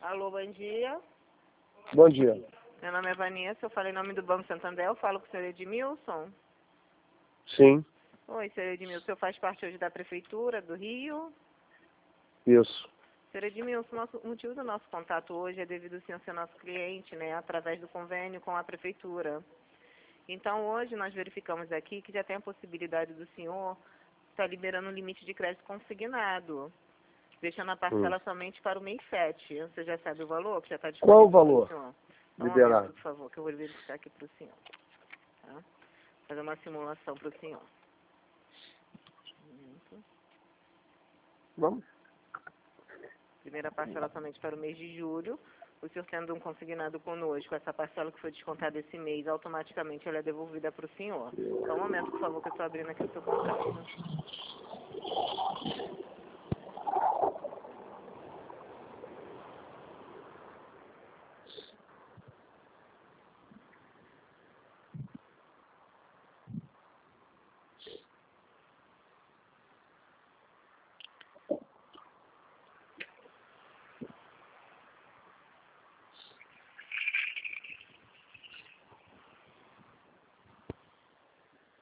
Alô, bom dia. Bom dia. Meu nome é Vanessa, eu falo em nome do Banco Santander, eu falo com o senhor Edmilson. Sim, Oi, senhor Edmilson, o senhor faz parte hoje da Prefeitura do Rio? isso. Senhor Edmilson, o motivo do nosso contato hoje é devido ao senhor ser nosso cliente, né, através do convênio com a Prefeitura. Então, hoje nós verificamos aqui que já tem a possibilidade do senhor estar liberando um limite de crédito consignado, deixando a parcela somente para o mês 7. Você já sabe o valor que já está disponível? Qual o valor para o senhor? Só um liberado? momento, por favor, que eu vou verificar aqui para o senhor. Tá? Fazer uma simulação para o senhor. Vamos? Primeira parcela somente para o mês de julho. O senhor tendo um consignado conosco, essa parcela que foi descontada esse mês, automaticamente ela é devolvida para o senhor. Só um momento, por favor, que eu estou abrindo aqui o seu contrato.